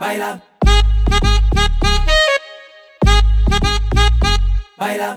baila, baila.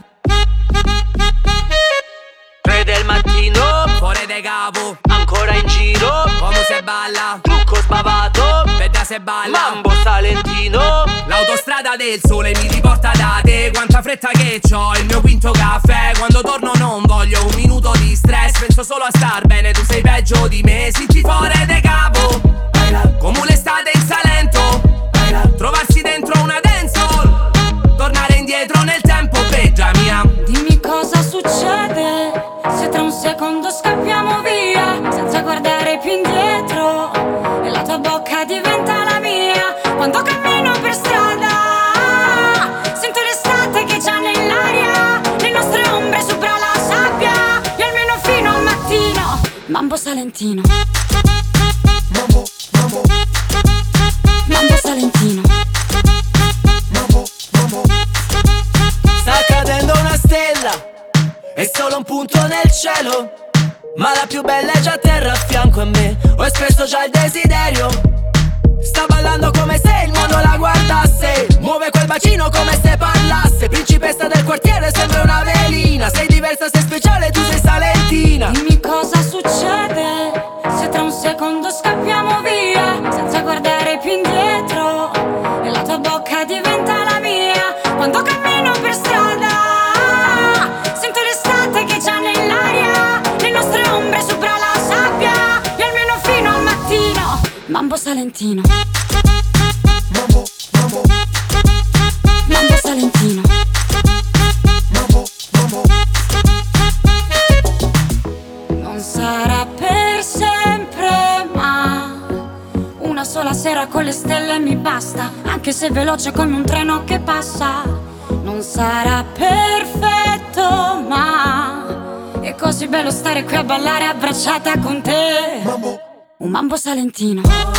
3 del mattino, fuori de capo, ancora in giro, come se balla, trucco sbavato, vedda se balla, mambo salentino. l'autostrada del sole mi riporta da te. Quanta fretta che c'ho, il mio quinto caffè. Quando torno non voglio un minuto di stress, penso solo a star bene, tu sei peggio di me. Sinci fuori de capo, Baila, come l'estate in Salento, baila, trovarsi dentro una dancehall, tornare indietro nel tempo, peggia mia. Dimmi cosa succede se tra un secondo scappiamo via senza guardare più indietro e la tua bocca diventa la mia. Quando cammino per strada sento l'estate che già nell'aria, le nostre ombre sopra la sabbia e almeno fino al mattino. Mambo salentino, mambo, mambo, mambo salentino. mambo, mambo. Sta cadendo una stella, è solo un punto nel cielo, ma la più bella è già a terra a fianco a me. Ho espresso già il desiderio. Sta ballando come se il mondo la guardasse, muove quel bacino come se parlasse. Principessa del quartiere, sembra una velina. Sei diversa, sei speciale, tu sei salentina. Dimmi cosa succede se tra un secondo scappiamo via senza guardare più indietro e la tua bocca diventa la mia. Quando cammino per strada sento l'estate che già nell'aria, le nostre ombre sopra la sabbia e almeno fino al mattino. Mambo salentino, Mambo, mambo, mambo salentino. mambo, mambo. Non sarà per sempre, ma una sola sera con le stelle mi basta, anche se veloce come un treno che passa. Non sarà perfetto, ma è così bello stare qui a ballare abbracciata con te. Mambo, Un mambo salentino.